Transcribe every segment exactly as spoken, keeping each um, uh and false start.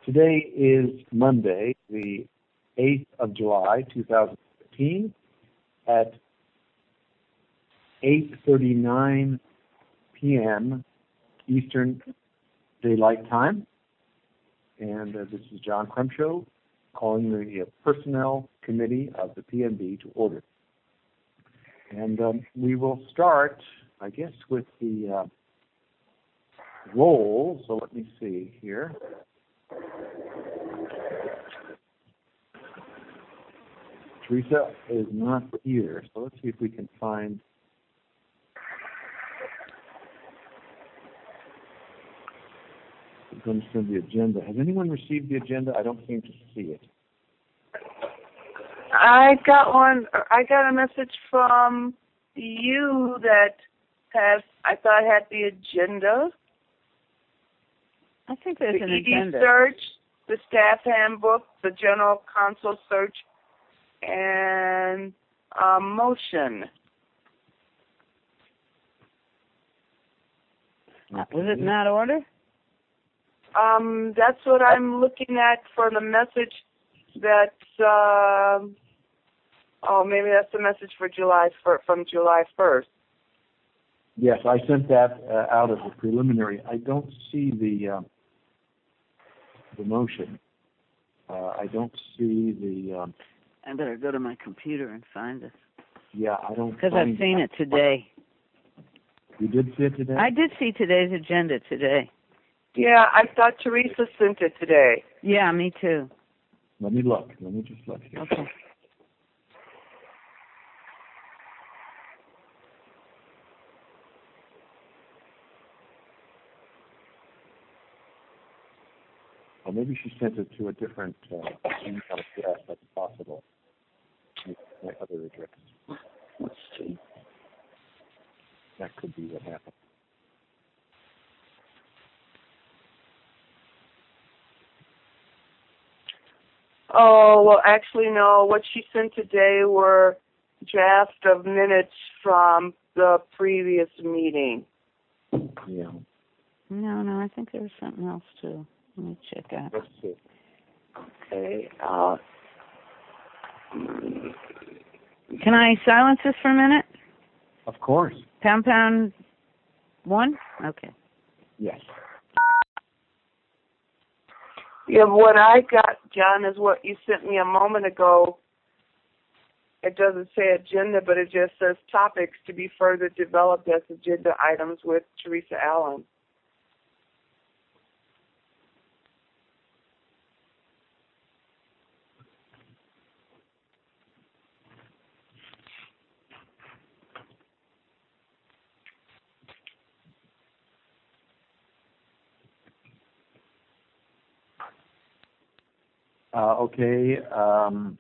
Today is Monday, the eighth of July, two thousand fifteen, at eight thirty-nine p m Eastern Daylight Time. And uh, this is John Crumshow calling the uh, Personnel Committee of the P M B to order. And um, we will start, I guess, with the uh, roll. So let me see here. Teresa is not here, so let's see if we can find going to send the agenda. Has anyone received the agenda? I don't seem to see it. I got one. I got a message from you that has, I thought had the agenda. I think there's the an E D agenda. search, the staff handbook, the general counsel search, and a motion. Uh, was it not order? Um, that's what I'm looking at for the message that, uh, oh, maybe that's the message for July, for, from July first. Yes, I sent that uh, out as a preliminary. I don't see the uh, the motion. Uh, I don't see the... Um, I better go to my computer and find it. Yeah, I don't... Because I've seen it today. You did see it today? I did see today's agenda today. Yeah, I thought Teresa sent it today. Yeah, me too. Let me look. Let me just look here. Okay. Or maybe she sent it to a different uh, email address. That's possible. My other address. Let's see. That could be what happened. Oh, well, actually, no. What she sent today were drafts of minutes from the previous meeting. Yeah. No, no, I think there was something else too. Let me check out. Let's see. Okay. Uh, Can I silence this for a minute? Of course. Pound pound one? Okay. Yes. yeah, what I got, John, is what you sent me a moment ago. It doesn't say agenda, but it just says topics to be further developed as agenda items with Teresa Allen. Uh, okay. Um,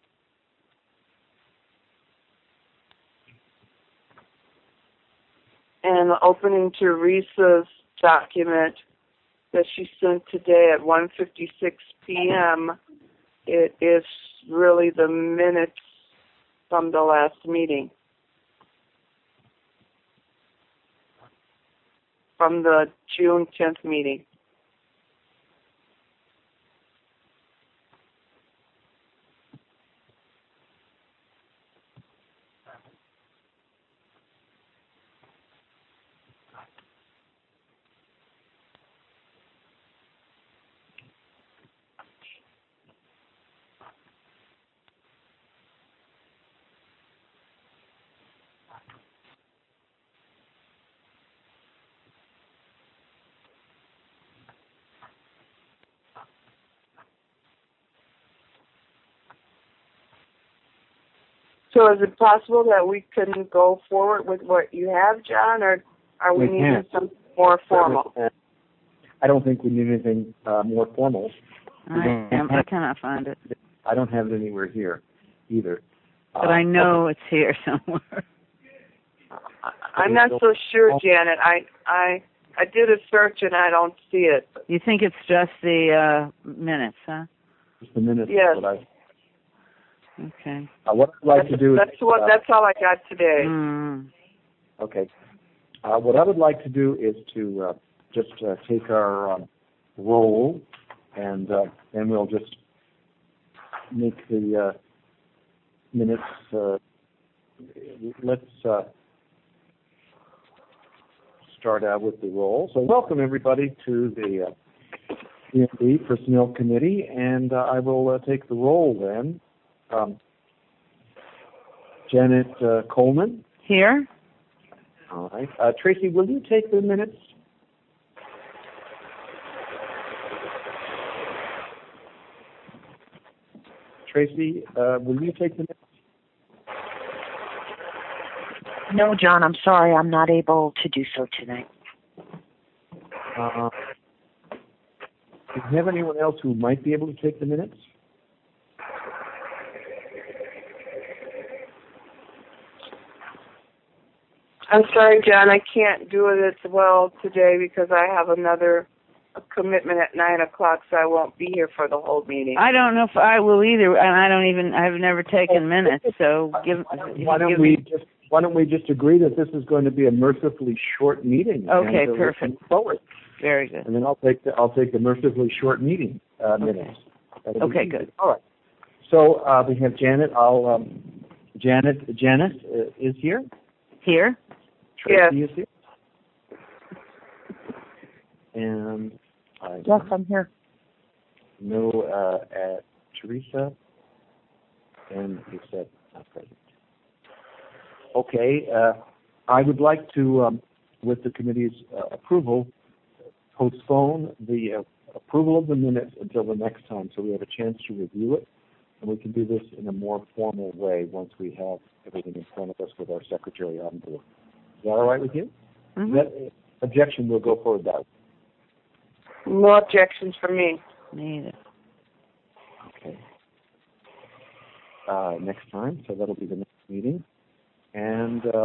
And the opening Teresa's document that she sent today at one fifty-six p m, it is really the minutes from the last meeting. From the June tenth meeting. So is it possible that we can go forward with what you have, John, or are we, we needing can. something more formal? I don't think we need anything uh, more formal. I, am, I cannot find it. I don't have it anywhere here either. But uh, I know it's here somewhere. I'm not so sure, Janet. I I I did a search and I don't see it. You think it's just the uh, minutes, huh? Just the minutes. Yes. What I, okay. Uh, what I'd like that's, to do that's is... What, uh, that's all I got today. Mm. Okay. Uh, what I would like to do is to uh, just uh, take our um, roll and uh, then we'll just make the uh, minutes. Uh, let's uh, start out with the roll. So welcome everybody to the uh, P M B Personnel Committee, and uh, I will uh, take the roll then. Um, Janet uh, Coleman. Here. All right. Uh, Tracy, will you take the minutes? Tracy, uh, will you take the minutes? No, John, I'm sorry. I'm not able to do so tonight. Uh, do you have anyone else who might be able to take the minutes? I'm sorry, John, I can't do it as well today because I have another commitment at nine o'clock, so I won't be here for the whole meeting. I don't know if I will either, and I don't even. I've never taken minutes, so give. Why don't give we me... just Why don't we just agree that this is going to be a mercifully short meeting? Okay, and, uh, perfect. Forward. Very good. And then I'll take the I'll take the mercifully short meeting uh, minutes. Okay, okay easy. Good. All right. So uh, we have Janet. I'll um, Janet. Janice uh, is here. Here. Tracy Yes. is here. And I Yes, I'm here. know uh, at Teresa, and you said not present. Okay, uh, I would like to, um, with the committee's uh, approval, postpone the uh, approval of the minutes until the next time, so we have a chance to review it, and we can do this in a more formal way once we have everything in front of us with our secretary on board. Is that all right with you? Mm-hmm. That objection will go forward that way. No objections from me. Me either. Okay. Uh, next time, so that'll be the next meeting. And uh,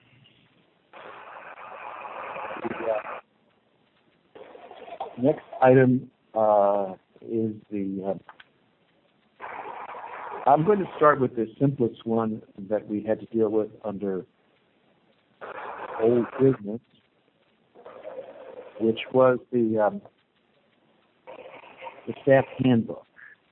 the uh, next item uh, is the, uh, I'm going to start with the simplest one that we had to deal with under old business, which was the, um, the staff handbook.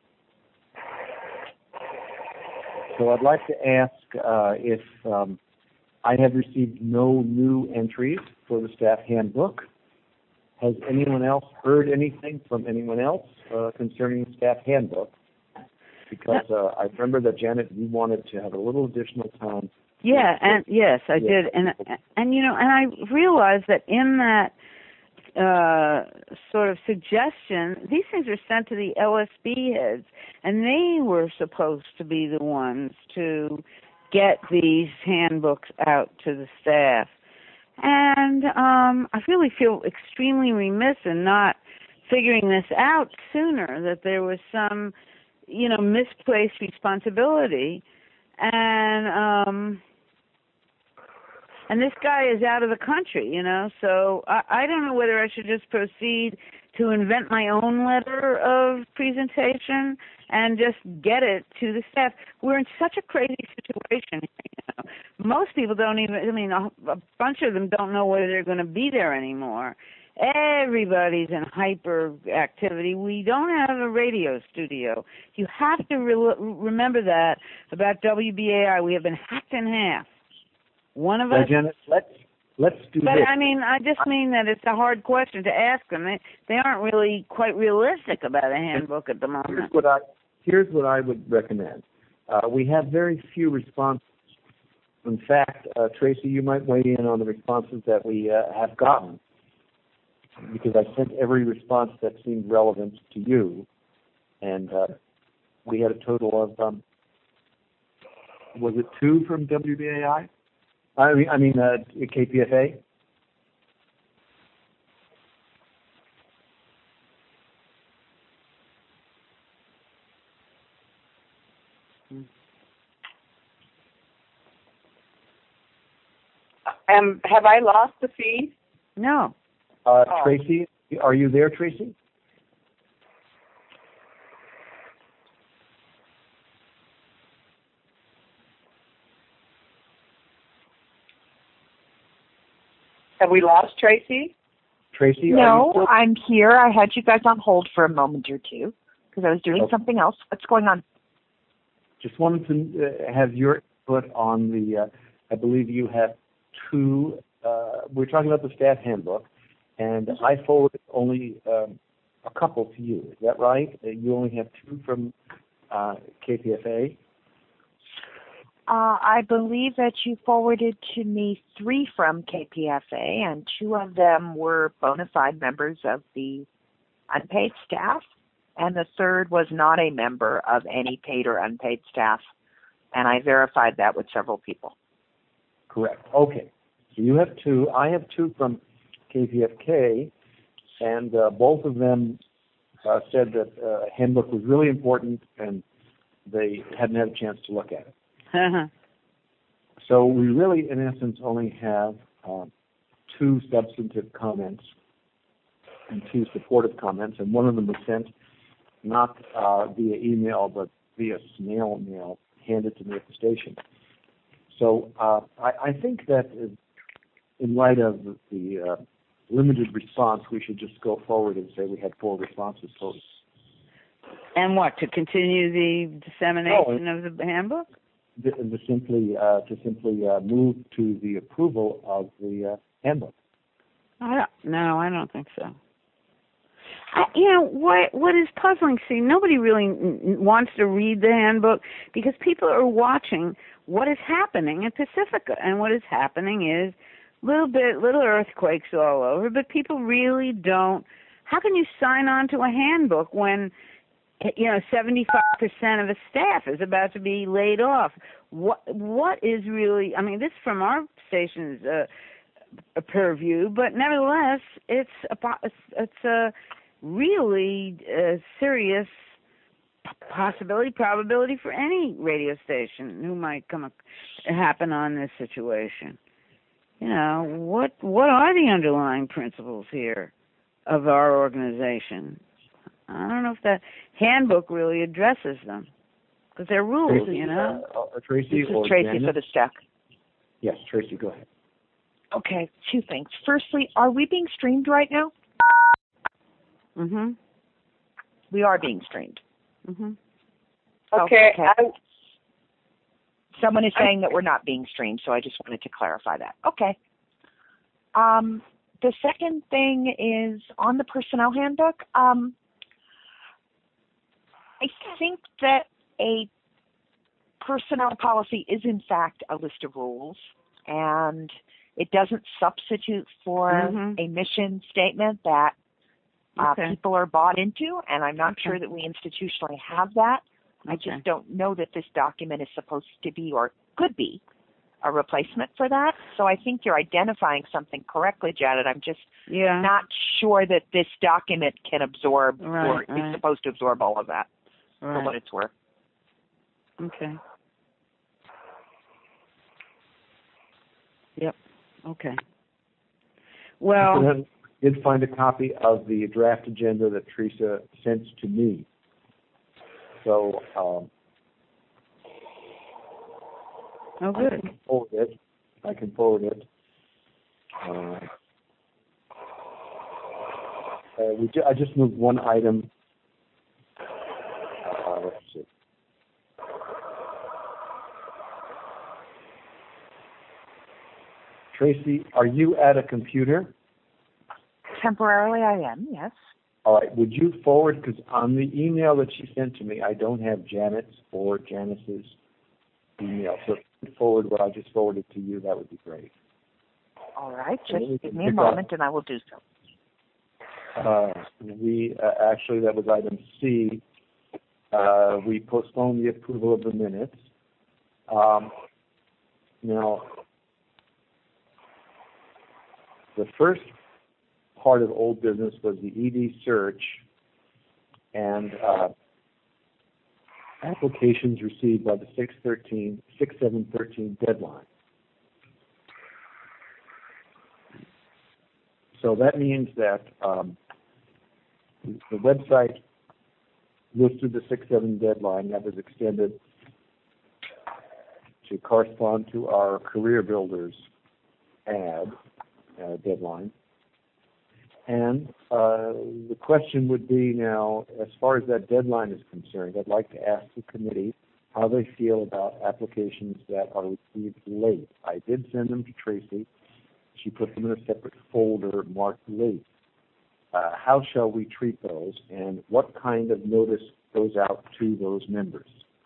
So I'd like to ask uh, if um, I have received no new entries for the staff handbook. Has anyone else heard anything from anyone else uh, concerning the staff handbook? Because uh, I remember that, Janet, you wanted to have a little additional time. Yeah, and yes, I Yeah. did, and and you know, and I realized that in that uh, sort of suggestion, these things are sent to the L S B heads, and they were supposed to be the ones to get these handbooks out to the staff. And um, I really feel extremely remiss in not figuring this out sooner, that there was some, you know, misplaced responsibility. And um, and this guy is out of the country, you know, so I, I don't know whether I should just proceed to invent my own letter of presentation and just get it to the staff. We're in such a crazy situation. You know? Most people don't even, I mean, a, a bunch of them don't know whether they're going to be there anymore. Everybody's in hyper activity. We don't have a radio studio. You have to re- remember that about W B A I. We have been hacked in half. One of Now, us. Janet, let's let's do But this. I mean, I just mean that it's a hard question to ask them. They, they aren't really quite realistic about a handbook at the Here's moment. what I here's what I would recommend. Uh, we have very few responses. In fact, uh, Tracy, you might weigh in on the responses that we uh, have gotten, because I sent every response that seemed relevant to you, and uh, we had a total of um, was it two from W B A I? I mean, I mean uh, K P F A. Um, have I lost the feed? No. Uh, Oh. Tracy, are you there, Tracy? Have we lost Tracy? Tracy, are you No, still? I'm here. I had you guys on hold for a moment or two because I was doing Okay. something else. What's going on? Just wanted to uh, have your input on the, uh, I believe you have two, uh, we're talking about the staff handbook, and I forwarded only um, a couple to you. Is that right? Uh, you only have two from uh, K P F A? Uh, I believe that you forwarded to me three from K P F A, and two of them were bona fide members of the unpaid staff, and the third was not a member of any paid or unpaid staff, and I verified that with several people. Correct. Okay. So you have two. I have two from K P F K, and uh, both of them uh, said that uh, handbook was really important, and they hadn't had a chance to look at it. So we really, in essence, only have uh, two substantive comments and two supportive comments, and one of them was sent not uh, via email but via snail mail, handed to me at the station. So uh, I, I think that in light of the uh, limited response, we should just go forward and say we had four responses total. And what, to continue the dissemination oh, of the handbook? The, the simply uh, to simply uh, move to the approval of the uh, handbook. I don't, no, I don't think so. I, you know what? What is puzzling? See, nobody really n- wants to read the handbook because people are watching what is happening in Pacifica, and what is happening is little bit, little earthquakes all over. But people really don't. How can you sign on to a handbook when, you know, seventy-five percent of the staff is about to be laid off? What what is really? I mean, this from our station's uh, a purview, but nevertheless, it's a it's a really uh, serious possibility, probability for any radio station who might come up, happen on this situation. You know, what what are the underlying principles here of our organization? I don't know if that handbook really addresses them, because they're rules, Tracy, you know. Uh, uh, Tracy this is or Tracy Janet? for the staff. Yes, Tracy, go ahead. Okay, two things. Firstly, are we being streamed right now? Mhm. We are being streamed. Mhm. Okay. okay. I, Someone is saying that we're not being streamed, so I just wanted to clarify that. Okay. Um, the second thing is on the personnel handbook. Um, I think that a personnel policy is, in fact, a list of rules, and it doesn't substitute for mm-hmm. a mission statement that uh, okay. people are bought into, and I'm not okay. sure that we institutionally have that. Okay. I just don't know that this document is supposed to be or could be a replacement for that. So I think you're identifying something correctly, Janet. I'm just yeah. not sure that this document can absorb right, or right. is supposed to absorb all of that right. for what it's worth. Okay. Yep. Okay. Well, I did find a copy of the draft agenda that Teresa sent to me. So um, oh, good. I can forward it. I can forward it. Uh, uh, we ju- I just moved one item. Uh, let's see. Tracy, are you at a computer? Temporarily I am, yes. All right. Would you forward, because on the email that she sent to me, I don't have Janet's or Janice's email. So if you could forward what I just forwarded to you, that would be great. All right. And Just give me a moment and I will do so. Uh, we uh, actually, that was item C. Uh, we postponed the approval of the minutes. Um, now, the first part of old business was the E D search and uh, applications received by the six thirteen, six seven thirteen deadline. So that means that um, the website listed the six seven deadline that was extended to correspond to our Career Builders ad uh, deadline. And uh, the question would be now, as far as that deadline is concerned, I'd like to ask the committee how they feel about applications that are received late. I did send them to Tracy. She put them in a separate folder marked late. Uh, how shall we treat those, and what kind of notice goes out to those members?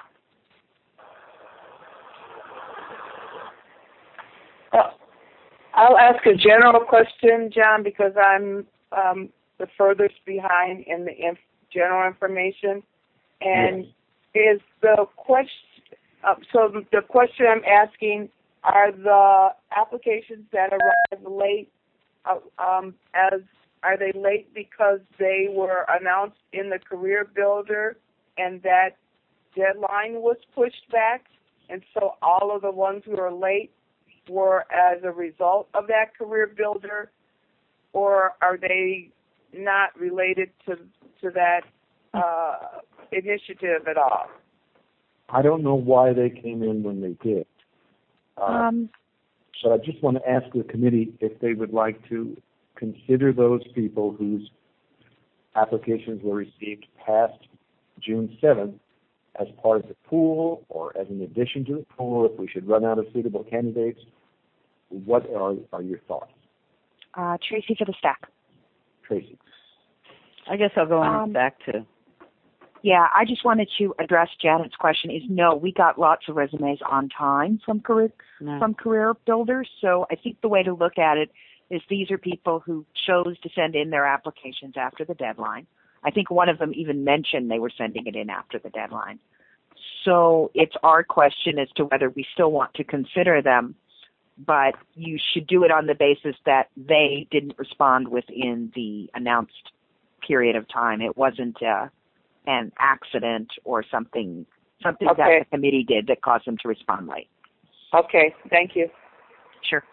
Well, I'll ask a general question, John, because I'm um, the furthest behind in the inf- general information. And yes. is the question, uh, so the question I'm asking, are the applications that arrive late, uh, um, as are they late because they were announced in the Career Builder and that deadline was pushed back, and so all of the ones who are late were as a result of that Career Builder, or are they not related to to that uh, initiative at all? I don't know why they came in when they did. Uh, um, so I just want to ask the committee if they would like to consider those people whose applications were received past June seventh as part of the pool or as an addition to the pool, if we should run out of suitable candidates. What are, are your thoughts? Uh, Tracy for the stack. Tracy. I guess I'll go on um, the stack too. Yeah, I just wanted to address Janet's question. Is no, we got lots of resumes on time from career no. from Career Builders. So I think the way to look at it is these are people who chose to send in their applications after the deadline. I think one of them even mentioned they were sending it in after the deadline. So it's our question as to whether we still want to consider them, but you should do it on the basis that they didn't respond within the announced period of time. It wasn't uh, an accident or something something okay. that the committee did that caused them to respond late. Okay, thank you. Sure.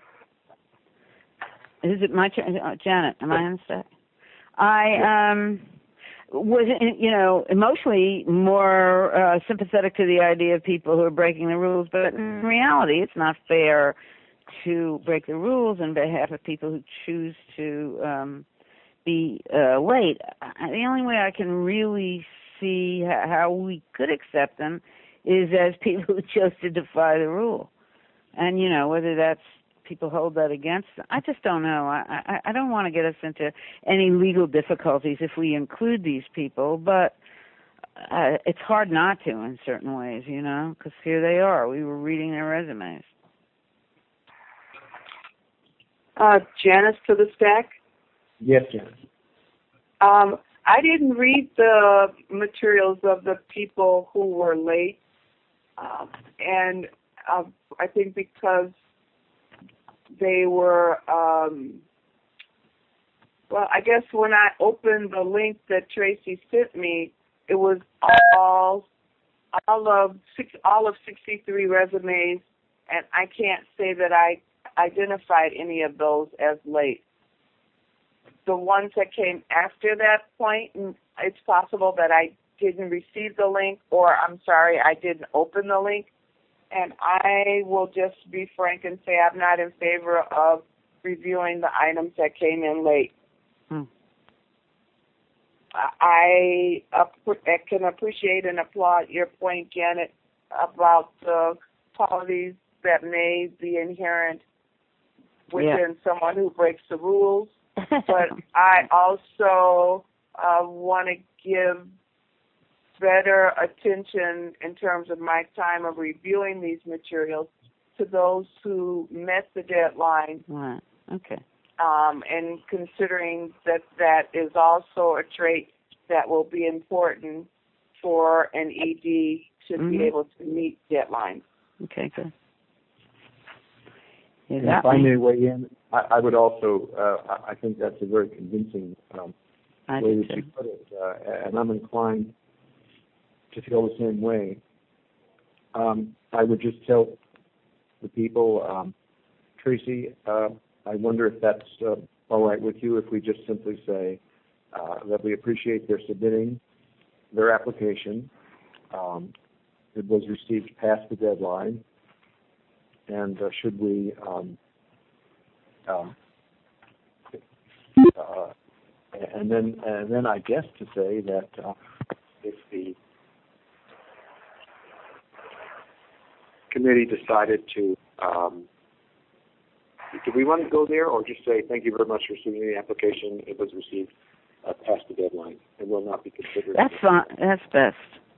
Is it my turn? Oh, Janet, am I on the stack? I um, was, you know, emotionally more uh, sympathetic to the idea of people who are breaking the rules, but in reality, it's not fair to break the rules on behalf of people who choose to um, be uh, late. The only way I can really see how we could accept them is as people who chose to defy the rule. And, you know, whether that's people hold that against them, I just don't know. I, I, I don't want to get us into any legal difficulties if we include these people, but uh, it's hard not to in certain ways, you know, because here they are. We were reading their resumes. Uh, Janice to the stack? Yes, Janice. Um, I didn't read the materials of the people who were late, um, and uh, I think because they were, um, well, I guess when I opened the link that Tracy sent me, it was all all of six, all of sixty-three resumes, and I can't say that I identified any of those as late. The ones that came after that point, it's possible that I didn't receive the link, or I'm sorry, I didn't open the link. And I will just be frank and say I'm not in favor of reviewing the items that came in late. Hmm. I, uh, I can appreciate and applaud your point, Janet, about the qualities that may be inherent within yeah. someone who breaks the rules. But I also uh, want to give better attention in terms of my time of reviewing these materials to those who met the deadline. Right. Okay. Um, and considering that that is also a trait that will be important for an E D to mm-hmm. be able to meet deadlines. Okay, good. And if I may weigh in, I, I would also, uh, I think that's a very convincing um, way that you put it, uh, and I'm inclined to feel the same way. Um, I would just tell the people, um, Tracy, uh, I wonder if that's uh, all right with you if we just simply say uh, that we appreciate their submitting their application. Um, it was received past the deadline. And uh, should we um, um, uh, and then and then I guess to say that uh, if the committee decided to, um, do we want to go there, or just say thank you very much for receiving the application? It was received uh, past the deadline and will not be considered. That's fine. That's best.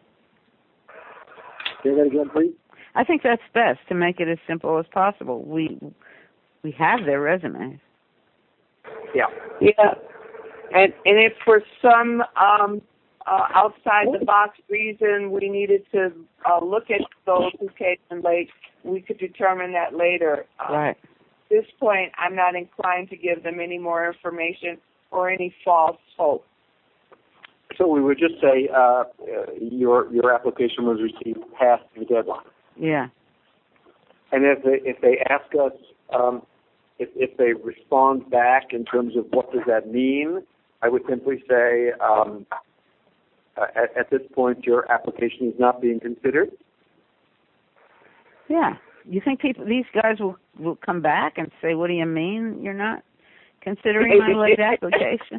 Say that again, please. I think that's best, to make it as simple as possible. We we have their resumes. Yeah. Yeah. And and if for some um, uh, outside the box reason we needed to uh, look at those who came in late, we could determine that later. Um, Right. At this point, I'm not inclined to give them any more information or any false hope. So we would just say uh, uh, your your application was received past the deadline. Yeah. And if they if they ask us um, if if they respond back in terms of what does that mean, I would simply say um, uh, at, at this point your application is not being considered. Yeah. You think people, these guys will will come back and say, "What do you mean you're not considering my late application?"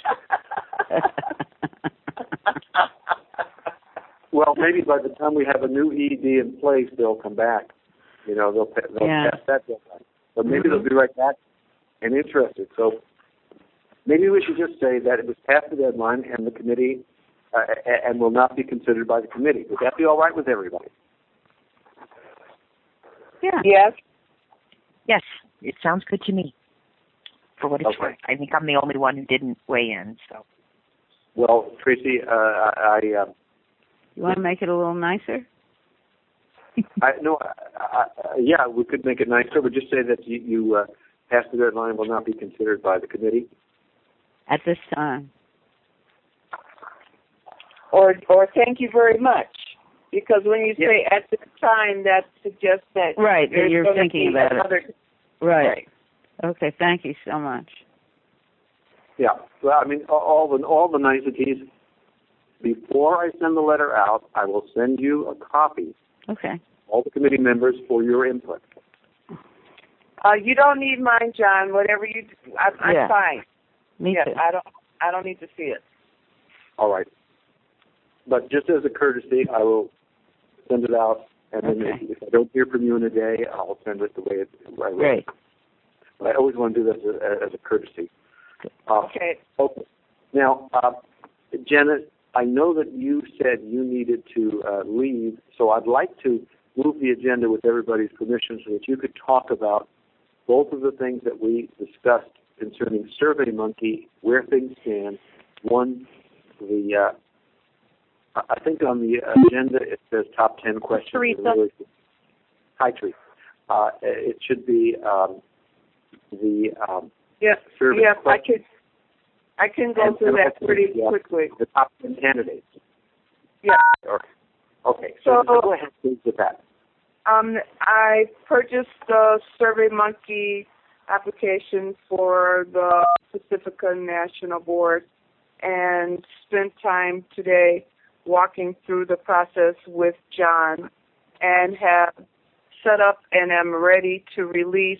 Well, maybe by the time we have a new E D in place, they'll come back. You know, they'll, they'll Yeah. pass that deadline. But maybe Mm-hmm. they'll be right back and interested. So maybe we should just say that it was past the deadline and the committee, uh, and will not be considered by the committee. Would that be all right with everybody? Yeah. Yes. Yes, it sounds good to me. For what it's Okay. worth, I think I'm the only one who didn't weigh in. So, Well, Tracy, uh, I, I, uh, You want to make it a little nicer? I no, I, I, yeah, we could make it nicer, but just say that you, you uh, past the deadline will not be considered by the committee. At this time. Or or thank you very much. Because when you Yeah. say at this time, that suggests that Right, that there's you're gonna thinking be about it. another, Right. Right. Okay, thank you so much. Yeah. Well, I mean, all- all the all the niceties. Before I send the letter out, I will send you a copy, Okay. all the committee members, for your input. Uh, you don't need mine, John. Whatever you do, I, I'm Yeah. fine. Me yeah, too. I don't. I don't need to see it. All right. But just as a courtesy, I will send it out, and then Okay. if, if I don't hear from you in a day, I'll send it the way it. I will. Great. But I always want to do this as a, as a courtesy. Uh, Okay. Okay. Now, uh, Janet, I know that you said you needed to uh, leave, so I'd like to move the agenda with everybody's permission so that you could talk about both of the things that we discussed concerning SurveyMonkey, where things stand. One, the uh, I think on the agenda it says top ten questions. Teresa. Hi, Teresa. Uh, it should be um, the um, Yes. survey Yes, I questions. could. I can go And- through and that also, pretty yeah, quickly. The top ten candidates. Yeah. Okay. Okay. So, So- go ahead, please, with that. Um, I purchased the SurveyMonkey application for the Pacifica National Board and spent time today walking through the process with John and have set up and am ready to release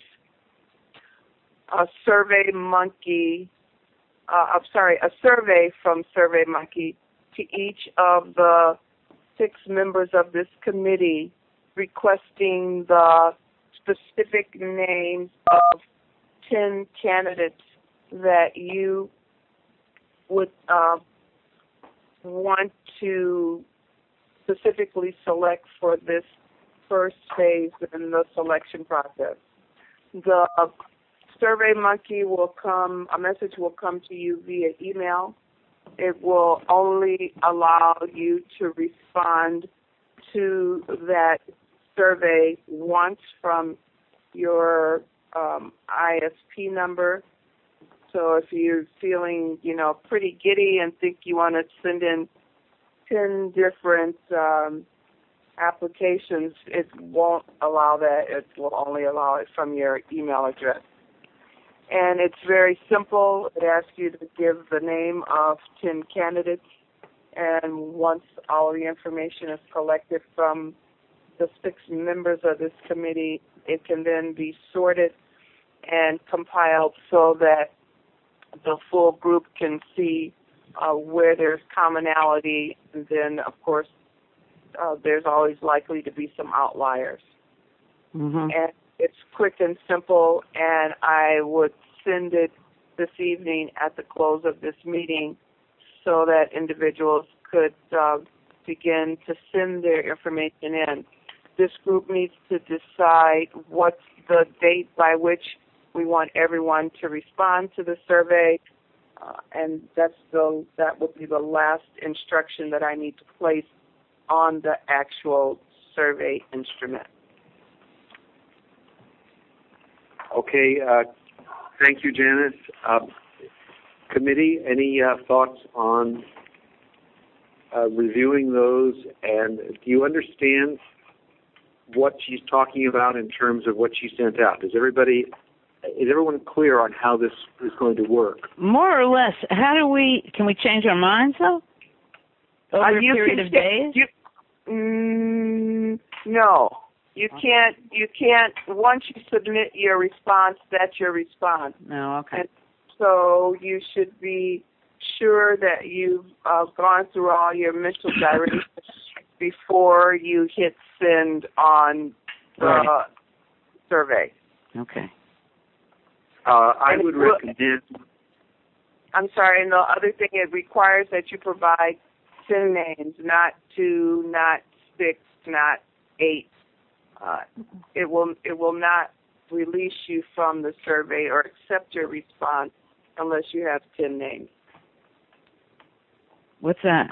a SurveyMonkey, uh, I'm sorry, a survey from SurveyMonkey to each of the six members of this committee requesting the specific names of ten candidates that you would uh, want to specifically select for this first phase in the selection process. The SurveyMonkey will come, a message will come to you via email. It will only allow you to respond to that survey once from your um, I S P number. So if you're feeling, you know, pretty giddy and think you want to send in ten different um, applications, it won't allow that. It will only allow it from your email address. And it's very simple. It asks you to give the name of ten candidates, and once all of the information is collected from the six members of this committee, it can then be sorted and compiled so that the full group can see uh, where there's commonality, and then, of course, uh, there's always likely to be some outliers. Mm-hmm. And it's quick and simple, and I would send it this evening at the close of this meeting so that individuals could uh, begin to send their information in. This group needs to decide what's the date by which we want everyone to respond to the survey, uh, and that's the that will be the last instruction that I need to place on the actual survey instrument. Okay, uh, thank you, Janice. Uh, committee, any uh, thoughts on uh, reviewing those, and do you understand what she's talking about in terms of what she sent out? Does everybody, is everyone clear on how this is going to work? More or less. How do we, can we change our minds, though? Over Uh, a you period can of ch- days? You, mm, no. You can't, you can't, once you submit your response, that's your response. No, okay. And so you should be sure that you've uh, gone through all your mental gyrations before you hit send on the Right. survey. Okay. Uh, I And would it will- recommend, I'm sorry, and the other thing, it requires that you provide ten names, not two, not six, not eight. Uh, it will it will not release you from the survey or accept your response unless you have ten names. What's that?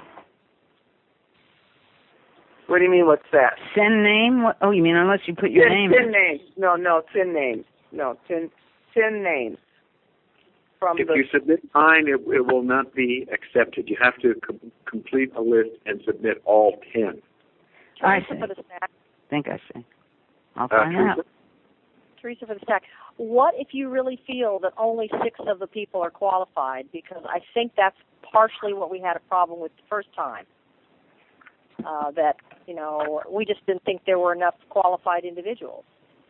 What do you mean, what's that? Send name? What? Oh, you mean unless you put your ten, name ten in? names. No, no, ten names. No, ten, ten names. From if the, you submit nine, it, it will not be accepted. You have to com- complete a list and submit all ten. I Teresa see. for the stack. think I see. I'll Uh, find Teresa? out. Teresa for the stack. What if you really feel that only six of the people are qualified? Because I think that's partially what we had a problem with the first time. Uh, that, you know, we just didn't think there were enough qualified individuals.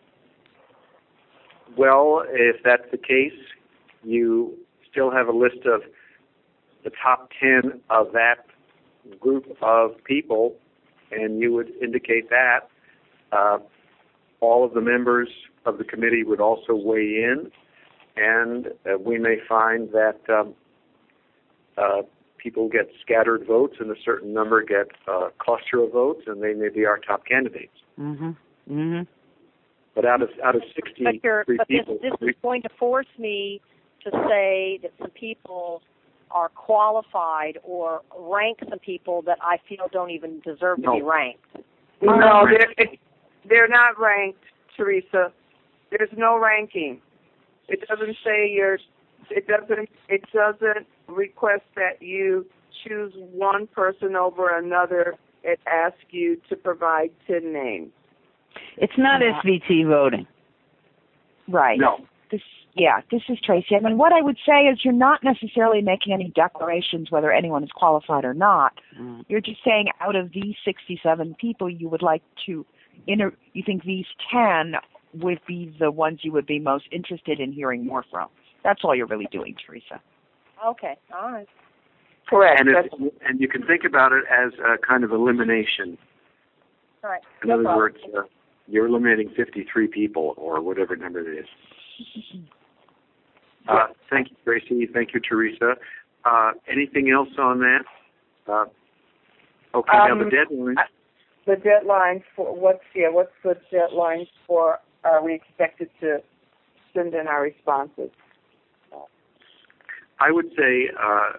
Well, if that's the case, you still have a list of the top ten of that group of people, and you would indicate that. Uh, all of the members of the committee would also weigh in, and uh, we may find that um, uh, people get scattered votes and a certain number get a cluster of votes, and they may be our top candidates. Mm-hmm. Mm-hmm. But out of out of sixty-three But, you're, but this, people, this is going to force me to say that some people are qualified or rank some people that I feel don't even deserve No. to be ranked. no, they're, they're not ranked, Teresa. There's no ranking. It doesn't say you're. It doesn't. It doesn't request that you choose one person over another. It asks you to provide ten names. It's not Yeah. S V T voting. Right. no. This, yeah, this is Tracy. I mean, what I would say is you're not necessarily making any declarations whether anyone is qualified or not. Mm. You're just saying out of these sixty-seven people, you would like to, inter- you think these ten would be the ones you would be most interested in hearing more from. That's all you're really doing, Teresa. Okay, all right. Correct. And, That's, it, and you can think about it as a kind of elimination. All right. In No other problem. words, uh, you're eliminating fifty-three people or whatever number it is. Uh, thank you, Tracy. Thank you, Teresa. Uh, anything else on that? Uh, okay, now the Um, deadline. the deadline for what's yeah? What's the deadline for? Are we expected to send in our responses? I would say uh,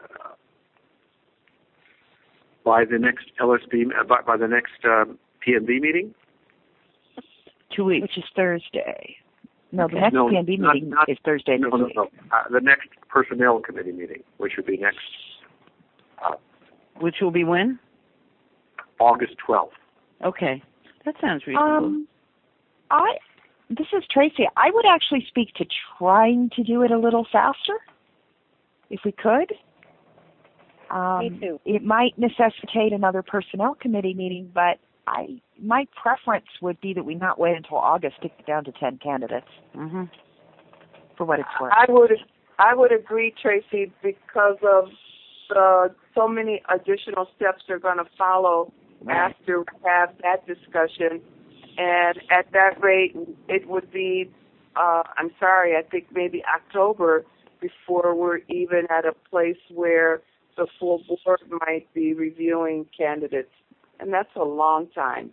by the next L S B, uh, by, by the next uh, P M B meeting. Two weeks. Which is Thursday. No, the Okay. next No, P M B not- meeting not- is Thursday No, this no, week. no. Uh, the next personnel committee meeting, which would be next uh, Which will be when? August twelfth. Okay. That sounds reasonable. Um, I, this is Tracy. I would actually speak to trying to do it a little faster, if we could. Um, Me too. It might necessitate another personnel committee meeting, but I, my preference would be that we not wait until August to get down to ten candidates, Mm-hmm. for what it's worth. I would I would agree, Tracy, because of the, so many additional steps are going to follow Right. after we have that discussion. And at that rate, it would be, uh, I'm sorry, I think maybe October before we're even at a place where the full board might be reviewing candidates. And that's a long time.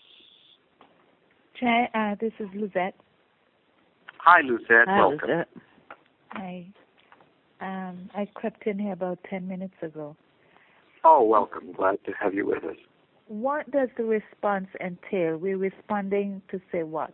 Chair, uh, this is Lizette. Hi, Lucette. Hi, Welcome. Lizette. I, um, I crept in here about ten minutes ago. Oh, welcome. Glad to have you with us. What does the response entail? We're responding to say what?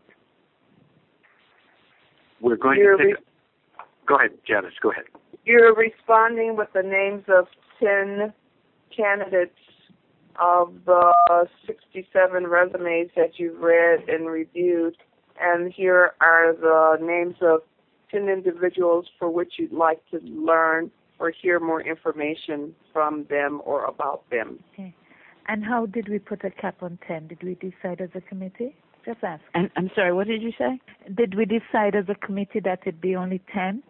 We're going You're to take... re- Go ahead, Janice. Go ahead. You're responding with the names of ten candidates of the sixty-seven resumes that you've read and reviewed, and here are the names of ten individuals for which you'd like to learn or hear more information from them or about them. Okay. And how did we put a cap on ten? Did we decide as a committee? Just ask. And, I'm sorry, what did you say? Did we decide as a committee that it'd be only ten?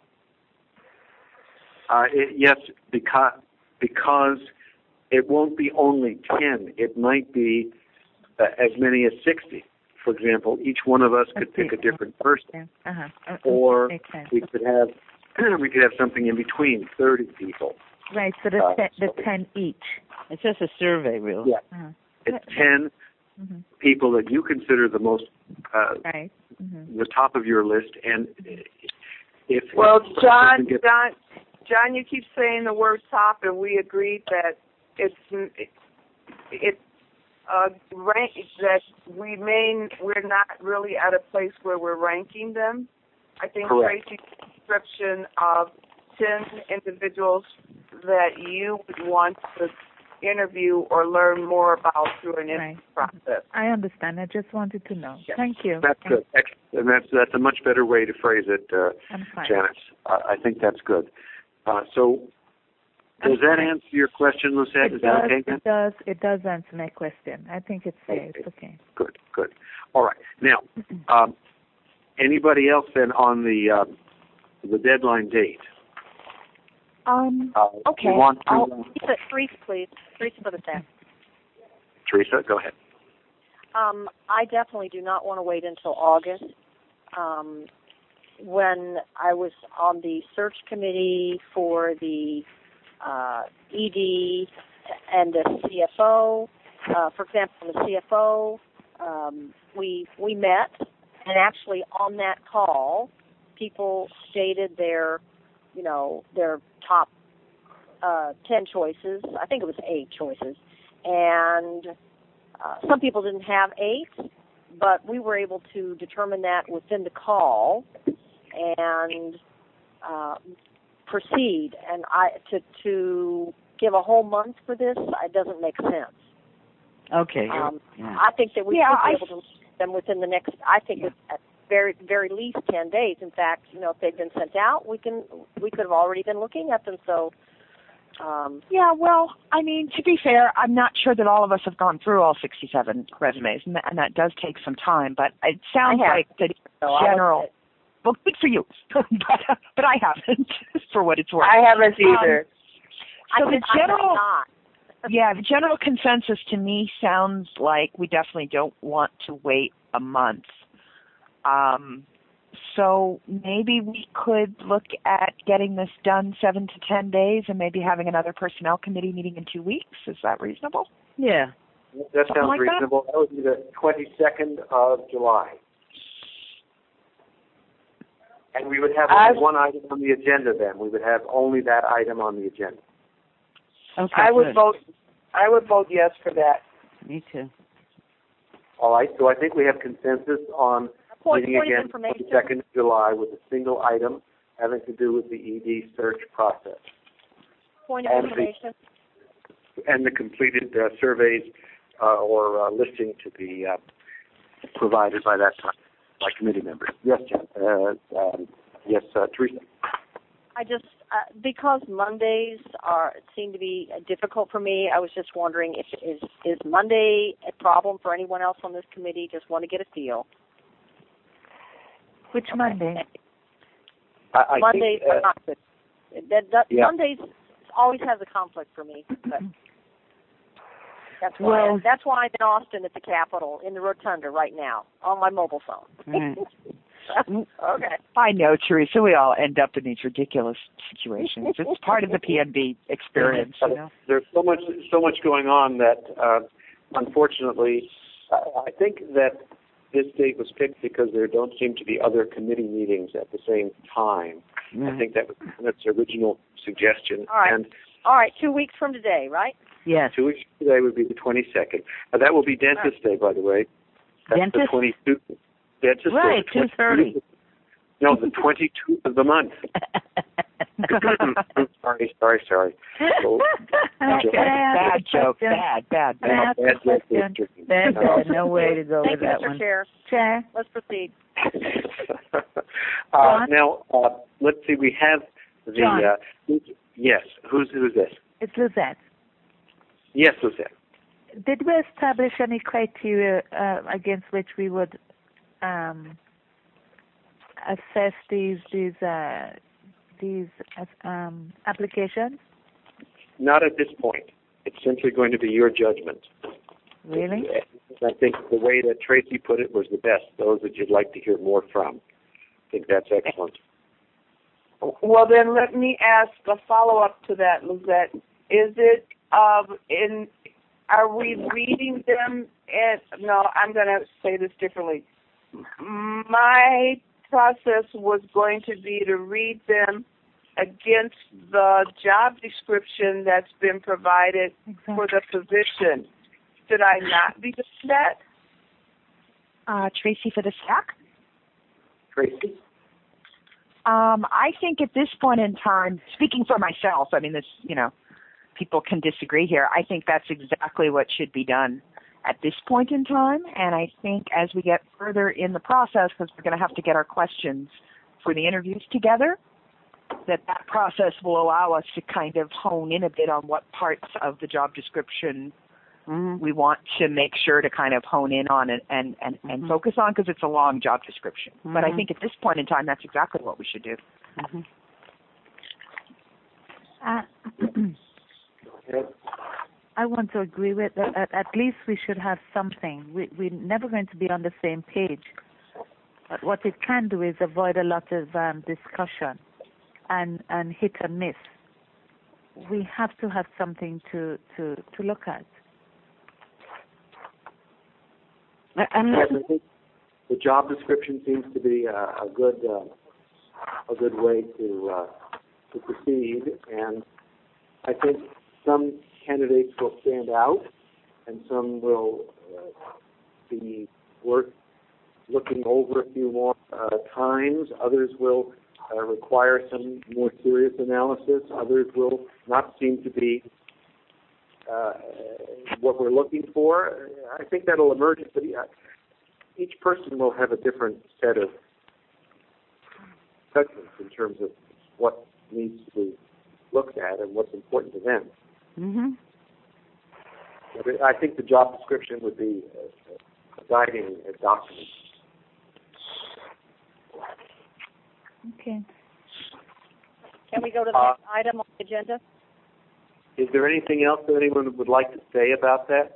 Uh, it, yes, because because it won't be only ten. It might be uh, as many as sixty. For example, each one of us could pick a different person, Yeah. Uh-huh. Uh, or makes sense. we could have we could have something in between, thirty people. Right, so the, Uh, ten, the so- ten each. It's just a survey, really. Yeah, Uh-huh. it's ten Mm-hmm. people that you consider the most uh, Right. Mm-hmm. the top of your list, and if Well, if John, person gets- John, John, you keep saying the word top, and we agreed that it's it, it uh, rank that we may we're not really at a place where we're ranking them. I think Correct. Tracy's description of ten individuals that you would want to interview or learn more about through an Right. interview process. I understand. I just wanted to know. Yes. Thank you. That's good, Ex- and that's that's a much better way to phrase it, uh, I'm fine. Janice. Uh, I think that's good. Uh, so, does I'm that fine. answer your question, Lucette? It Is does, that okay? it does, it does answer my question. I think it's safe. Okay. Okay. Good, good. All right. Now, um, anybody else then on the uh, the deadline date? Um, Uh, Okay, You want to, I'll- uh, Teresa, Teresa, please. Teresa for the staff. Teresa, go ahead. Um, I definitely do not want to wait until August. Um, when I was on the search committee for the uh, E D and the C F O, uh, for example, the C F O, um, we we met, and actually on that call, people stated their, you know, their top uh, ten choices. I think it was eight choices, and uh, some people didn't have eight, but we were able to determine that within the call and uh, proceed. And I to to give a whole month for this, it doesn't make sense. Okay. Um, yeah. I think that we Yeah, should be I- able to meet them within the next. I think Yeah. with, at very very least ten days. In fact, you know, if they've been sent out, we can we could have already been looking at them. So. Um, yeah, well, I mean, to be fair, I'm not sure that all of us have gone through all sixty-seven resumes, and that, and that does take some time, but it sounds I have. like the so I general, would- well, good for you, but, but I haven't, for what it's worth. I haven't either. So I the think I have general, not. yeah, the general consensus to me sounds like we definitely don't want to wait a month. Um, so maybe we could look at getting this done seven to ten days and maybe having another personnel committee meeting in two weeks. Is that reasonable? Yeah. That sounds like that? reasonable. That would be the twenty-second of July. And we would have I- only one item on the agenda then. We would have only that item on the agenda. Okay. I would good. vote. I would vote yes for that. Me too. All right, so I think we have consensus on Point, meeting point of again information. twenty-second of July with a single item having to do with the E D search process Point of and the- information. and the completed uh, surveys uh, or uh, listing to be uh, provided by that time by committee members. Yes, Jen. Uh, um, yes, uh, Teresa. I just uh, because Mondays are seem to be uh, difficult for me. I was just wondering if is is Monday a problem for anyone else on this committee? Just want to get a feel. Which Monday? I, I Mondays think, uh, are not good. That, that, yeah. Mondays always has a conflict for me. But that's why. Well- that's why I'm in Austin at the Capitol in the Rotunda right now on my mobile phone. Right. Okay. I know, Teresa. We all end up in these ridiculous situations. It's part of the P N B experience, you know. There's so much, so much going on that, uh, unfortunately, I, I think that this date was picked because there don't seem to be other committee meetings at the same time. Mm. I think that was that's the original suggestion. All right. And All right. Two weeks from today, right? Yes. two weeks from today would be the twenty-second. Uh, that will be Dentist Day, by the way. That's Dentist? the twenty-second. Dentist Right, Day. two thirty. No, the twenty-second of the month. sorry, sorry, sorry. So, Can joke. I ask Bad a joke. question? Bad, bad, Can I bad. ask a Bad joke, question? Mister Bad, Uh, bad. No way to go Thank with you, that Mister one. Chair. Chair? Let's proceed. uh, now, uh, let's see. We have the. John. Uh, who's- yes. Who's who's this? It's Lizette. Yes, Suzanne. Did we establish any criteria uh, against which we would um, assess these these uh, these um, applications? Not at this point. It's simply going to be your judgment. Really? I think the way that Tracy put it was the best. Those that you'd like to hear more from. I think that's excellent. Well, then let me ask a follow-up to that, Lizette. Is it um, in? Are we reading them? At, no, I'm going to say this differently. My process was going to be to read them against the job description that's been provided Exactly. for the position. Should I not be doing that? Uh, Tracy for the stack. Tracy? Um, I think at this point in time, speaking for myself, I mean, this, you know, people can disagree here. I think that's exactly what should be done at this point in time. And I think as we get further in the process, because we're going to have to get our questions for the interviews together, that that process will allow us to kind of hone in a bit on what parts of the job description Mm-hmm. we want to make sure to kind of hone in on and, and, and, and Mhm. focus on, because it's a long job description. But I Mhm. think at this point in time, that's exactly what we should do. Mm-hmm. Uh, I want to agree with that. At, at least we should have something. We, we're never going to be on the same page. But what it can do is avoid a lot of um, discussion and, and hit and miss. We have to have something to, to, to look at. And Yes, I think the job description seems to be a, a good uh, a good way to uh, to proceed, and I think some candidates will stand out, and some will uh, be worth looking over a few more uh, times. Others will uh, require some more serious analysis. Others will not seem to be uh, what we're looking for. I think that'll emerge. But each person will have a different set of judgments in terms of what needs to be looked at and what's important to them. Mm-hmm. But I think the job description would be a, a guiding a document. Okay. Can we go to the Uh, next item on the agenda? Is there anything else that anyone would like to say about that?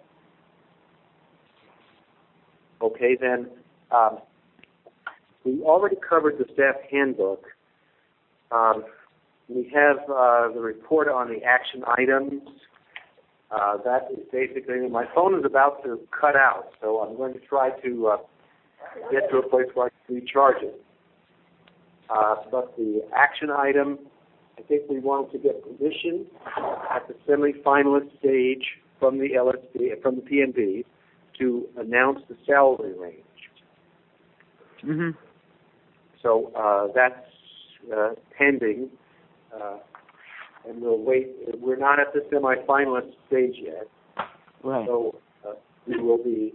Okay, then. Um, we already covered the staff handbook. Um, we have uh, the report on the action items. Uh, that is basically, my phone is about to cut out, so I'm going to try to uh, get to a place where I can recharge it. Uh, but the action item, I think we wanted to get permission at the semi-finalist stage from the L S B, from the P N B, to announce the salary range. Mm-hmm. So uh, that's uh, pending, uh, and we'll wait. We're not at the semi-finalist stage yet, Right. so uh, we will be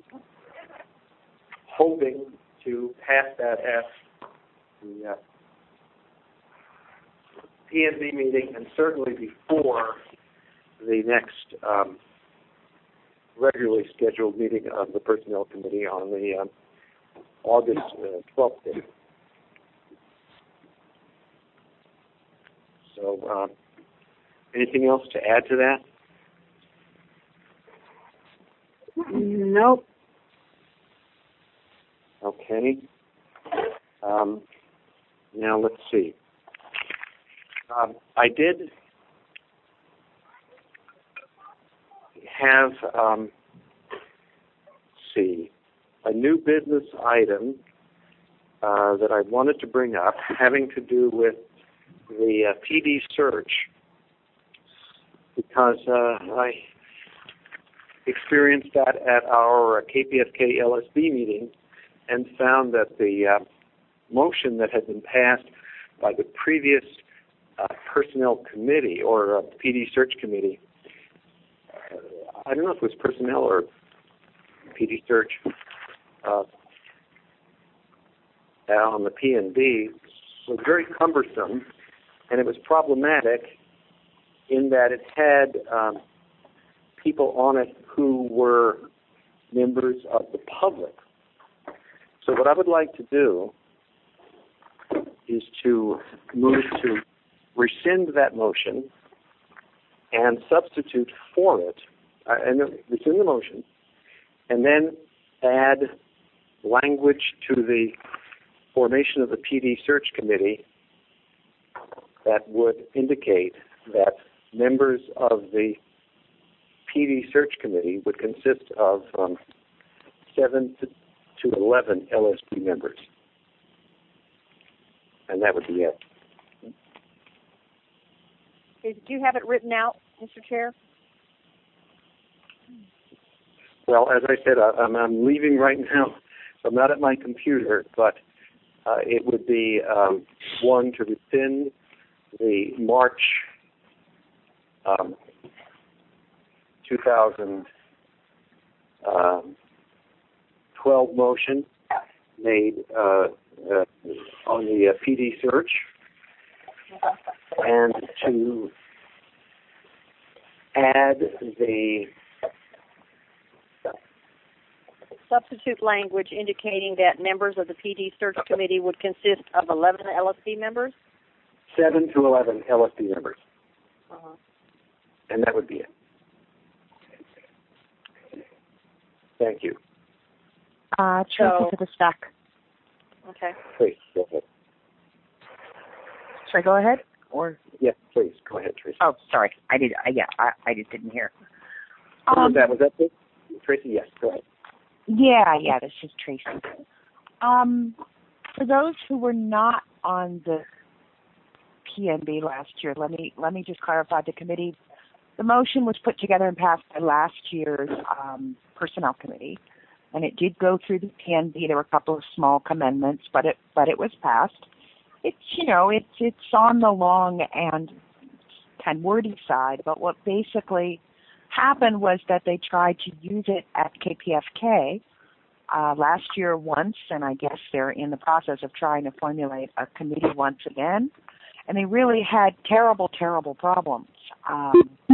hoping to pass that at the uh, P N B meeting, and certainly before the next um, regularly scheduled meeting of the Personnel Committee on the um, August uh, twelfth date. So, uh, anything else to add to that? Nope. Okay. Um, now let's see. Um, I did have, um, let's see, a new business item uh, that I wanted to bring up, having to do with the uh, P D search, because uh, I experienced that at our K P F K L S B meeting and found that the uh, motion that had been passed by the previous uh, personnel committee or uh, P D search committee, uh, I don't know if it was personnel or P D search, uh, on the P N B, was very cumbersome, and it was problematic in that it had um, people on it who were members of the public. So what I would like to do is to move to rescind that motion and substitute for it, uh, and it's in the motion, and then add language to the formation of the P D search committee that would indicate that members of the P D search committee would consist of um, seven to, to eleven L S B members. And that would be it. Do you have it written out, Mister Chair? Well, as I said, I, I'm, I'm leaving right now, so I'm not at my computer, but uh, it would be, um, one, to rescind the March um, two thousand twelve motion made uh, uh, on the uh, P D search, and to add the Substitute language indicating that members of the P D search committee would consist of eleven L S B members? seven to eleven L S B members. Uh-huh. And that would be it. Thank you. Uh, Tracy So- to the stack. Okay. Please, go ahead. Should I go ahead? Or Yes, please, go ahead, Tracy. oh, sorry, I did. I, yeah, I, I just didn't hear. What was Um, that? Was that it? Tracy, yes, go ahead. Yeah, yeah, this is Tracy. Um, for those who were not on the P N B last year, let me let me just clarify the committee. The motion was put together and passed by last year's um, personnel committee, and it did go through the P N B. There were a couple of small amendments, but it but it was passed. It's you know it's it's on the long and kind of wordy side, but what basically happened was that they tried to use it at K P F K uh, last year once, and I guess they're in the process of trying to formulate a committee once again. And they really had terrible, terrible problems. Um,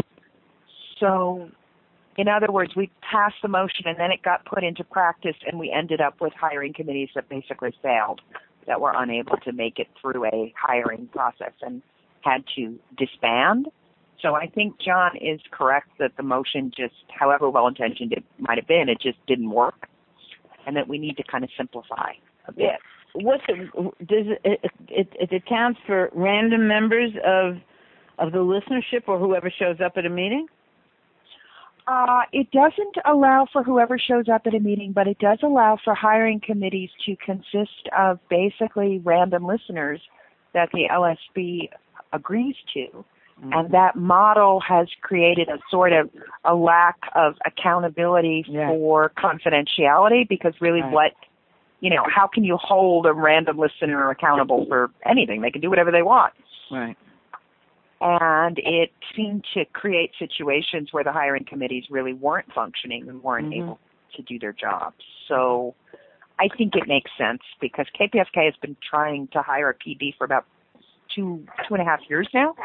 so, in other words, we passed the motion, and then it got put into practice, and we ended up with hiring committees that basically failed, that were unable to make it through a hiring process and had to disband. So I think John is correct that the motion just, however well-intentioned it might have been, it just didn't work, and that we need to kind of simplify a bit. Yeah. What's it, does it, it, it, it accounts for random members of of the listenership or whoever shows up at a meeting? Uh, it doesn't allow for whoever shows up at a meeting, but it does allow for hiring committees to consist of basically random listeners that the L S B agrees to. Mm-hmm. And that model has created a sort of a lack of accountability yeah. for confidentiality, because really right. what, you know, how can you hold a random listener accountable for anything? They can do whatever they want. Right. And it seemed to create situations where the hiring committees really weren't functioning and weren't mm-hmm. able to do their jobs. So I think it makes sense, because K P F K has been trying to hire a P D for about two, two and a half years now.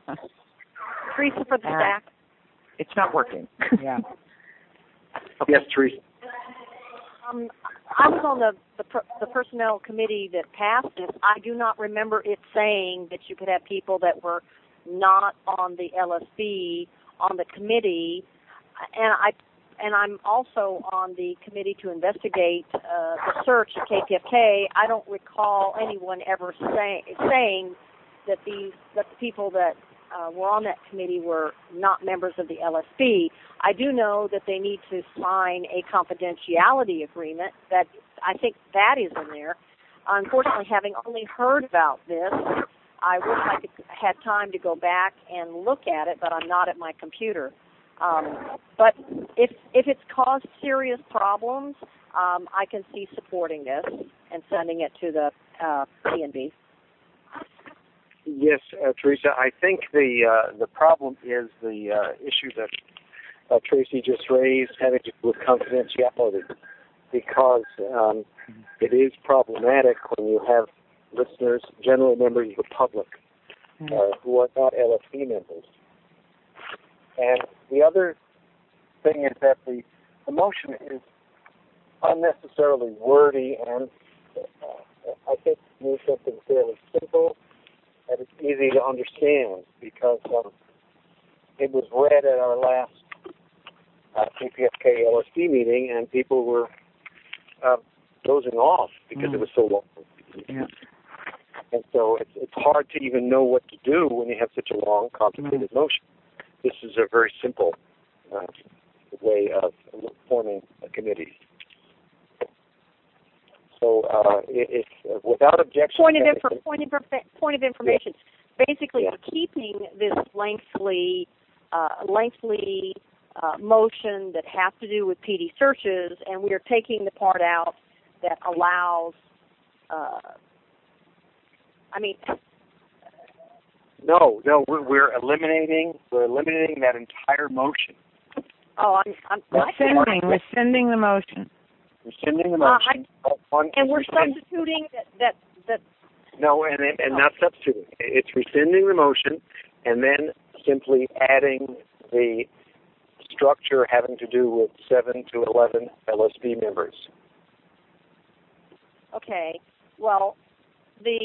Teresa for the And stack. It's not working. Yeah. Okay. Yes, Teresa. Um, I was on the, the per, the personnel committee that passed this. I do not remember it saying that you could have people that were not on the L S B, on the committee, and I and I'm also on the committee to investigate uh, the search at K P F K. I don't recall anyone ever say, saying that these that the people that uh, were on that committee were not members of the L S B. I do know that they need to sign a confidentiality agreement. That I think that is in there. Unfortunately, having only heard about this, I wish I could had time to go back and look at it, but I'm not at my computer. Um, but if if it's caused serious problems, um, I can see supporting this and sending it to the uh, P N B. Yes, uh, Teresa. I think the uh, the problem is the uh, issue that uh, Tracy just raised, having to do with confidentiality, because um, it is problematic when you have listeners, general members of the public, uh, who are not L S B members. And the other thing is that the, the motion is unnecessarily wordy, and uh, I think it needs something fairly simple and it's easy to understand, because um, it was read at our last uh, K P F K L S B meeting, and people were uh, dozing off because mm. it was so long. Yeah. And so it's, it's hard to even know what to do when you have such a long, complicated mm. motion. This is a very simple uh, way of forming a committee. So uh, it, it's uh, without objection. Point of, infor- point of, point of information. Yeah. Basically, yeah. we're keeping this lengthy, uh, lengthy uh, motion that has to do with P D searches, and we are taking the part out that allows. Uh, I mean. No, no, we're, we're eliminating we're eliminating that entire motion. Oh, I'm, I'm rescinding, rescinding the motion. Rescinding the motion. Uh, I, and we're substituting that, that that. No, and and not substituting. It's rescinding the motion, and then simply adding the structure having to do with seven to eleven L S B members. Okay. Well, the.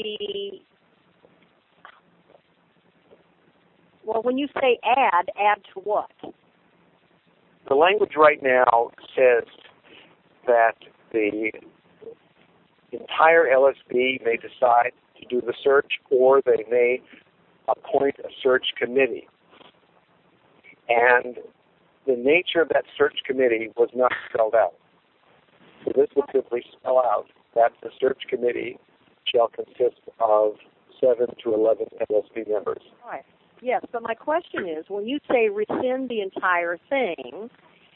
Well, when you say add, add to what? The language right now says that the entire L S B may decide to do the search, or they may appoint a search committee. And the nature of that search committee was not spelled out. So this would simply spell out that the search committee shall consist of seven to eleven L S B members. All right. Yes, but my question is, when you say rescind the entire thing,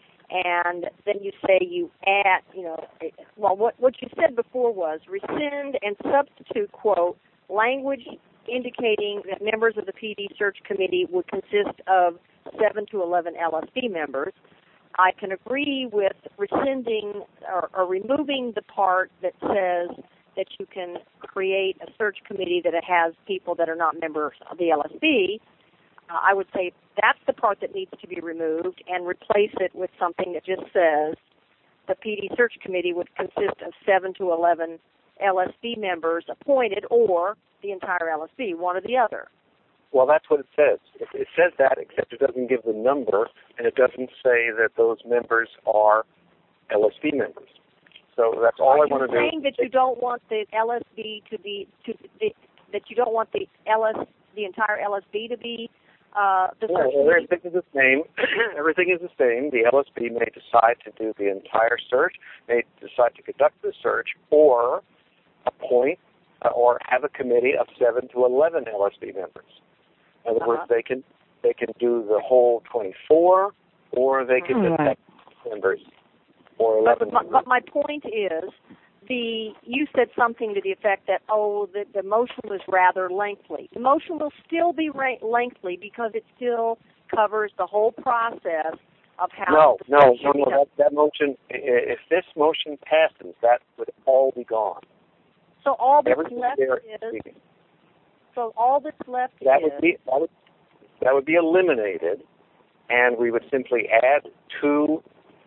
and then you say you add, you know, well, what, what you said before was rescind and substitute, quote, language indicating that members of the P D search committee would consist of seven to eleven L S B members. I can agree with rescinding or, or removing the part that says that you can create a search committee that has people that are not members of the L S B. Uh, I would say that's the part that needs to be removed, and replace it with something that just says the P D search committee would consist of seven to eleven L S B members appointed, or the entire L S B, one or the other. Well, that's what it says. It, it says that, except it doesn't give the number, and it doesn't say that those members are L S B members. So that's all are I want to do. Are you saying that you don't want the L S B to be to the, that you don't want the L S the entire L S B to be uh, the yeah, search well, committee? everything is the same. Everything is the same. The L S B may decide to do the entire search, may decide to conduct the search, or appoint uh, or have a committee of seven to eleven L S B members. In other uh-huh. words, they can they can do the whole twenty-four, or they can right. just have members or eleven. But, but, but my point is, the you said something to the effect that, oh, the, the motion was rather lengthy. The motion will still be ra- lengthy because it still covers the whole process of how. No, the no, no, no. that, that motion, if this motion passes, that would all be gone. So all that's Everything left there, is. So all that's left that is. Would be, that, would, that would be eliminated, and we would simply add to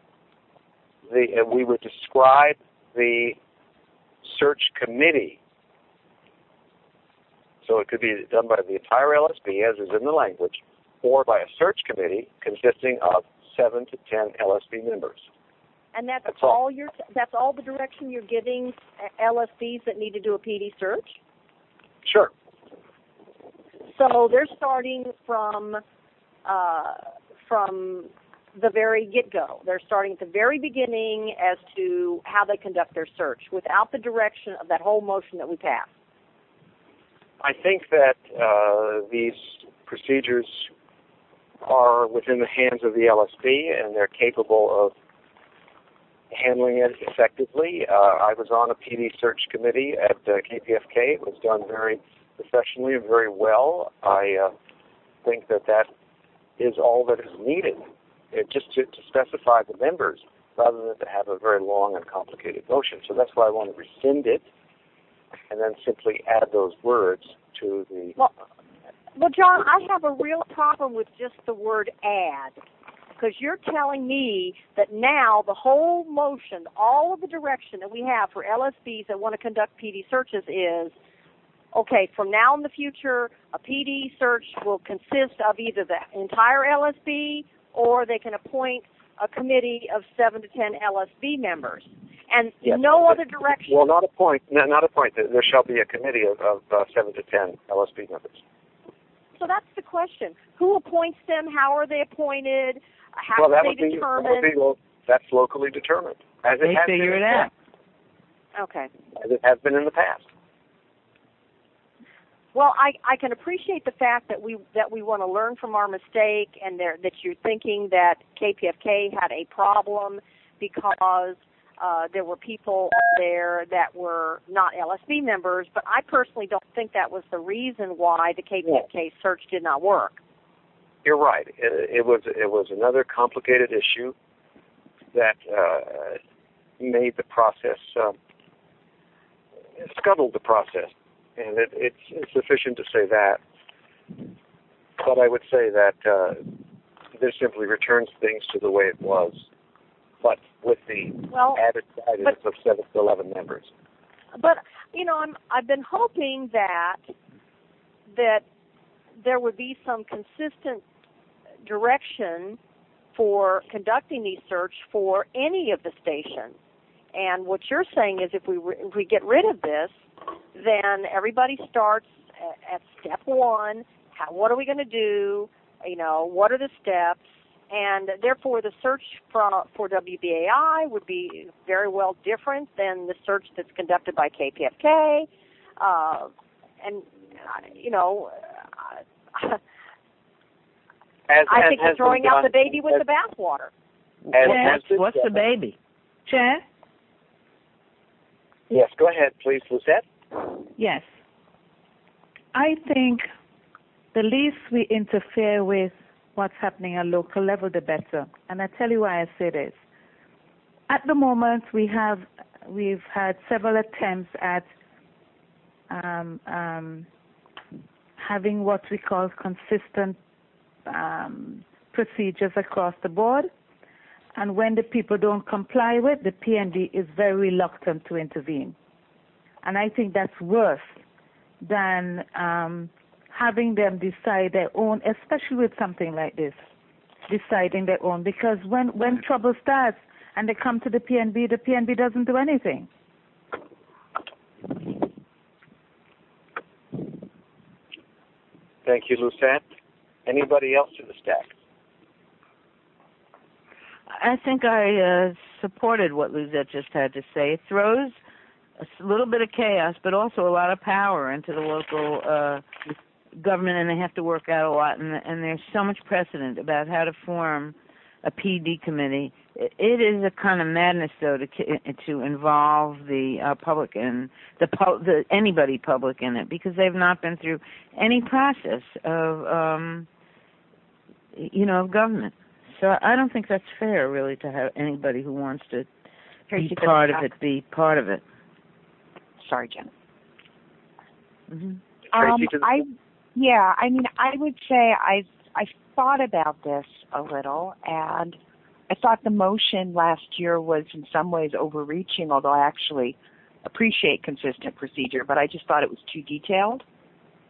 the. Uh, we would describe the search committee. So it could be done by the entire L S B, as is in the language, or by a search committee consisting of seven to ten L S B members. And that's, that's all, all you're, that's all the direction you're giving L S Bs that need to do a P D search? Sure. So they're starting from uh, from the very get-go. They're starting at the very beginning as to how they conduct their search without the direction of that whole motion that we passed. I think that uh, these procedures are within the hands of the L S B, and they're capable of handling it effectively. Uh, I was on a P D search committee at uh, K P F K. It was done very professionally and very well. I uh, think that that is all that is needed, it, just to, to specify the members rather than to have a very long and complicated motion. So that's why I want to rescind it and then simply add those words to the... Well, well, John, I have a real problem with just the word add, because you're telling me that now the whole motion, all of the direction that we have for L S Bs that want to conduct P D searches is, okay, from now in the future, a P D search will consist of either the entire L S B or they can appoint a committee of seven to ten L S B members. And yes, no other direction. Well, not a point. No, not a point. There shall be a committee of, of uh, seven to ten L S B members. So that's the question. Who appoints them? How are they appointed? How well, that are they would be, determined? That would be, well, that's locally determined. As it They has figure been it out. Okay. As it has been in the past. Well, I, I can appreciate the fact that we that we want to learn from our mistake, and there, that you're thinking that K P F K had a problem because uh, there were people there that were not L S B members. But I personally don't think that was the reason why the K P F K search did not work. You're right. It, it was it was another complicated issue that uh, made the process uh, scuttled the process. And it, it's, it's sufficient to say that. But I would say that uh, this simply returns things to the way it was, but with the well, added guidance of seven to eleven members. But you know, I'm I've been hoping that that there would be some consistent direction for conducting these search for any of the stations. And what you're saying is, if we re- if we get rid of this, then everybody starts at, at step one. How, what are we going to do? You know, what are the steps? And therefore, the search for, for W B A I would be very well different than the search that's conducted by K P F K. Uh, and, you know, uh, as, I as think we're throwing out the baby with as, the bathwater. Chad, what's the baby? Chad? Yes, go ahead, please, Lucette. Yes. I think the least we interfere with what's happening at local level, the better. And I tell you why I say this. At the moment, we have we've had several attempts at um, um, having what we call consistent um, procedures across the board. And when the people don't comply with, the P N D is very reluctant to intervene. And I think that's worse than um, having them decide their own, especially with something like this, deciding their own. Because when, when trouble starts and they come to the P N B, the P N B doesn't do anything. Thank you, Lucette. Anybody else to the stack? I think I uh, supported what Lizette just had to say. It throws a little bit of chaos, but also a lot of power into the local uh, government, and they have to work out a lot. And, and there's so much precedent about how to form a P D committee. It, it is a kind of madness, though, to to involve the uh, public and the, the anybody public in it, because they've not been through any process of um, you know of government. So I don't think that's fair, really, to have anybody who wants to be part of it be part of it. Sorry, Jen. Mm-hmm. Um, I, yeah, I mean, I would say I I thought about this a little, and I thought the motion last year was in some ways overreaching, although I actually appreciate consistent procedure, but I just thought it was too detailed.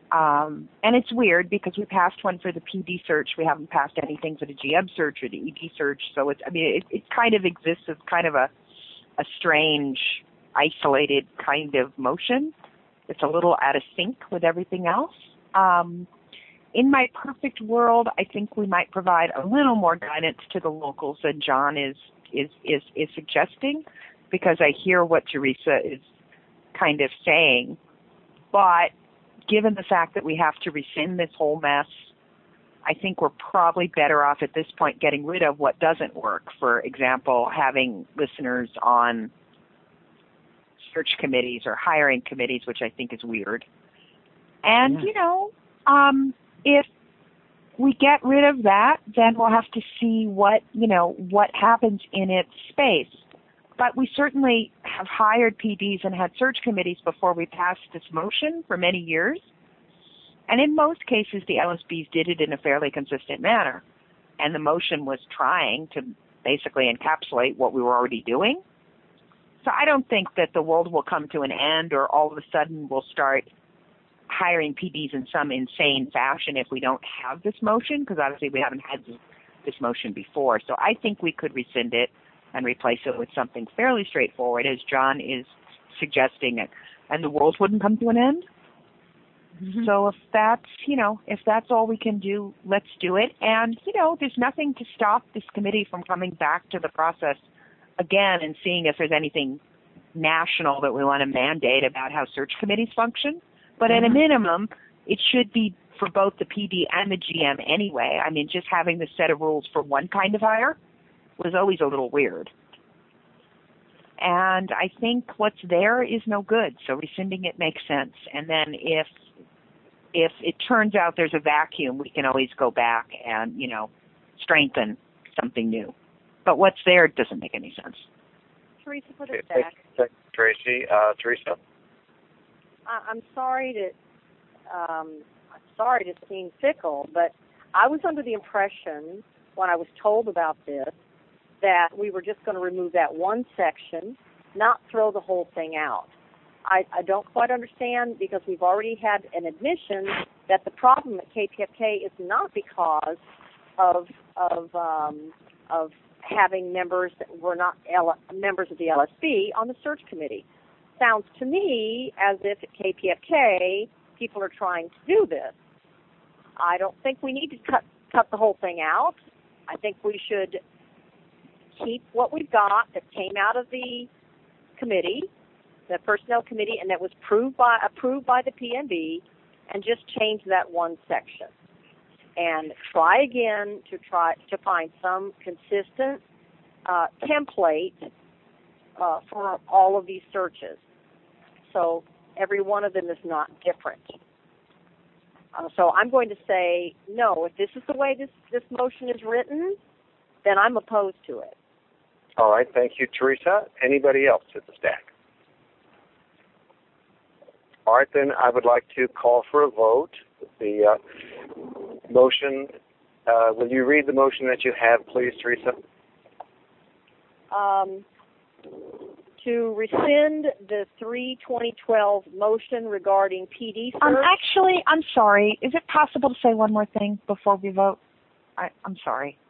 Um, and it's weird because we passed one for the P D search. We haven't passed anything for the G M search or the E D search. So it's, I mean, it, it kind of exists as kind of a, a strange, isolated kind of motion. It's a little out of sync with everything else. Um, in my perfect world, I think we might provide a little more guidance to the locals than John is is is, is suggesting, because I hear what Teresa is kind of saying. But given the fact that we have to rescind this whole mess, I think we're probably better off at this point getting rid of what doesn't work. For example, having listeners on search committees or hiring committees, which I think is weird. And, yeah. you know, um, if we get rid of that, then we'll have to see what, you know, what happens in its space. But we certainly have hired P Ds and had search committees before we passed this motion for many years. And in most cases, the L S Bs did it in a fairly consistent manner. And the motion was trying to basically encapsulate what we were already doing. So I don't think that the world will come to an end, or all of a sudden we'll start hiring P Ds in some insane fashion if we don't have this motion, because obviously we haven't had this motion before. So I think we could rescind it and replace it with something fairly straightforward, as John is suggesting it, and the world wouldn't come to an end. Mm-hmm. So if that's, you know, if that's all we can do, let's do it. And, you know, there's nothing to stop this committee from coming back to the process again and seeing if there's anything national that we want to mandate about how search committees function. But mm-hmm. at a minimum, it should be for both the P D and the G M anyway. I mean, just having the set of rules for one kind of hire was always a little weird. And I think what's there is no good, so rescinding it makes sense. And then if if it turns out there's a vacuum, we can always go back and, you know, strengthen something new. But what's there doesn't make any sense. Teresa, put it back. Thanks, Tracy. Uh, Teresa? I'm sorry to, um, I'm sorry to seem fickle, but I was under the impression when I was told about this that we were just going to remove that one section, not throw the whole thing out. I, I don't quite understand, because we've already had an admission that the problem at K P F K is not because of of um, of having members that were not L- members of the L S B on the search committee. Sounds to me as if at K P F K people are trying to do this. I don't think we need to cut cut the whole thing out. I think we should keep what we've got that came out of the committee, the personnel committee, and that was approved by approved by the P N B, and just change that one section. And try again to try to find some consistent uh, template uh, for all of these searches. So every one of them is not different. Uh, so I'm going to say, no, if this is the way this, this motion is written, then I'm opposed to it. All right, thank you, Teresa. Anybody else at the stack? All right, then I would like to call for a vote. The uh, motion, uh, will you read the motion that you have, please, Teresa? Um, to rescind the three twenty twelve motion regarding P D search. Um, actually, I'm sorry. Is it possible to say one more thing before we vote? I, I'm sorry.